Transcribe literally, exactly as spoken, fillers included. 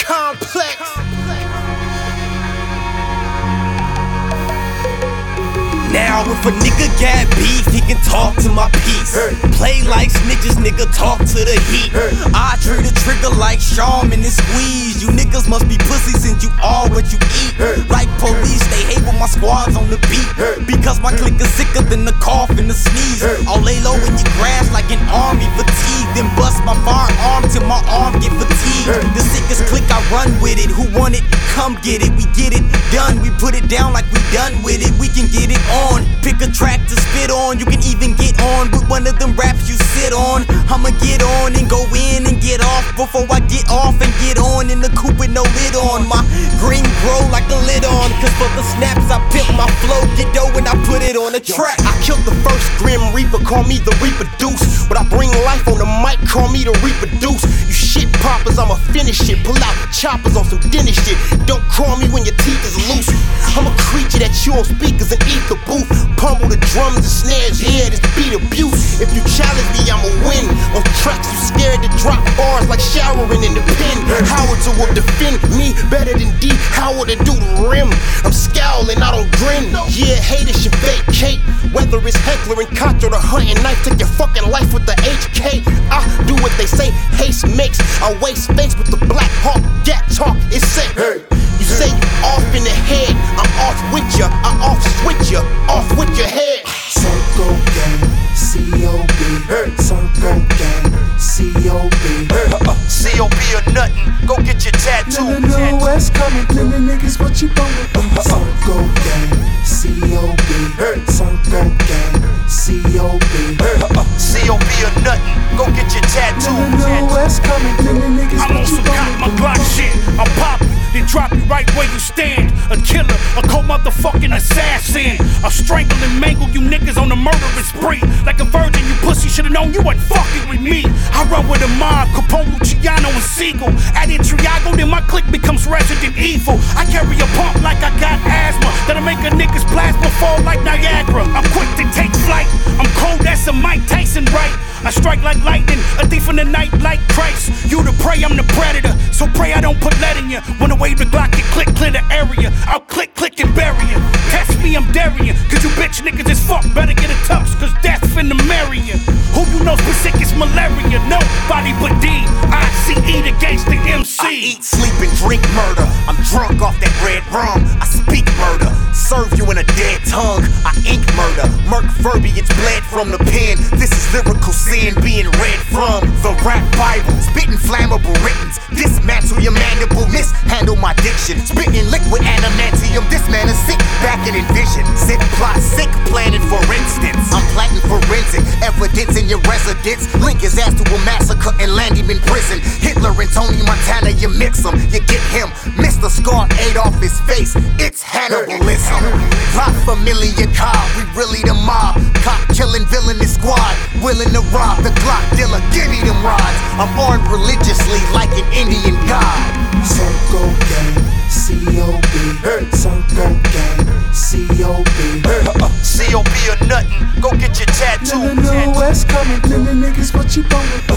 Complex. Now if a nigga got beef, he can talk to my piece. Play like snitches, nigga, talk to the heat. I treat a trigger like Charmin and Squeeze. You niggas must be pussy since you all what you eat. Like police, they hate when my squad's on the beat. Because my clique is sicker than the cough and the sneeze. I'll lay low in your grass like an army fatigue. Then bust my firearm till my arm get fatigued. The sickest clique, I run with it. Who want it? Come get it. We get it done. We put it down like we done with it. We can get it on. Pick a track to spit on. You can even get on with one of them raps you sit on. I'ma get on and go in and get off before I get off and get on in the coupe with no lid on. My green grow like a lid on. Cause for the snaps I pimp my flow, get dough when I put it on the track. I killed the first Grim Reaper, call me the Reproduce. But I bring life on the mic, call me the Reproduce. You shit poppers, I'ma finish it. Pull out the choppers on some Dennis shit. Don't call me when your teeth is loose. I'm a creature that you on speakers and eat the booth. Pummel the drums and snares, yeah, this beat abuse. If you challenge me, I'ma win. On tracks, you scared to drop bars like showering in the pen. Howard to will defend me better than D Howard to do the rim. I'm scowling, I don't grin. Yeah, haters should vacate. Whether it's Heckler and Koch or the hunting knife, take your fucking life with the H K. I do what they say, haste makes. I waste space with the Black Hawk. Gat talk, it's safe. Hey. You say you off in the head, I'm off with ya, I off switch ya, off with your head. Circle Gang, C O B, Circle Gang, C O B. C O B or nothing, go get your tattoo. No, no, no, West coming, little niggas, what you bummin'? Circle Gang, C O B, Circle Gang, C O B. C O B or nothing, go get your tattoo. No, no, no, West coming, little niggas, I'm on what you some got my bummin'? Glock shit. I'm poppin', then drop you right where you stand. A killer, a cold motherfucking assassin. I'll strangle and mangle you niggas on the murderous spree. Like a virgin, you pussy should've known you wasn't fucking with me. I run with a mob, Capone, Luciano, and Siegel. Add in Triago, then my clique becomes Resident Evil. I carry a pump like I got asthma, that'll make a nigga's plasma fall like Niagara. I'm quick to take flight, I'm cold, that's a Mike Tyson, right? I strike like lightning, a thief in the night like Christ. You the prey, I'm the predator, so pray I don't put lead in ya. When I wave the Glock and click, clear the area, I'll click, click and bury ya. Test me, I'm daring ya, cause you bitch niggas is fuck, better get a tux, cause death finna marry ya. Who you know's been sick as malaria? Nobody but D, I C E the gangsta M C. I eat, sleep, and drink murder. I'm drunk off that red rum. I speak murder. Serve you in a dead tongue. I ink murder. Merc verbiage bled from the pen. This is lyrical sin being read from the rap Bible. Spitting flammable writtens. Dismantle your mandible. Mishandle my diction. Spitting liquid adamantium. This man is sick. Back in envision. Sick plot. Sick planning for instance. I'm planting forensic evidence in your residence. Link his ass to a massacre and land him in prison. Hitler and Tony Montana, you mix them, you get him. Mister Scar ate off his face, it's Hannibalism. La Familia Cobb, we really the mob. Cop killing villainous squad, willing to rob the Glock dealer, give me them rods. I'm armed religiously like an Indian god. Circle Gang, C O B, Circle Gang, C O B. C O B or nothing, go get your tattoo. No, no, no, West coming, little niggas, what you bummin'?